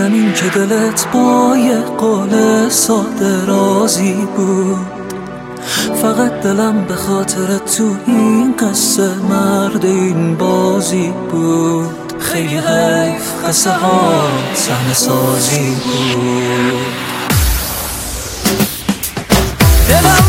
همین که دلت با یه قول ساده راضی بود. فقط دلم به خاطر تو این قصه مرد این بازی بود. خیلی حیف قصه ها صحنه سازی بود. دلم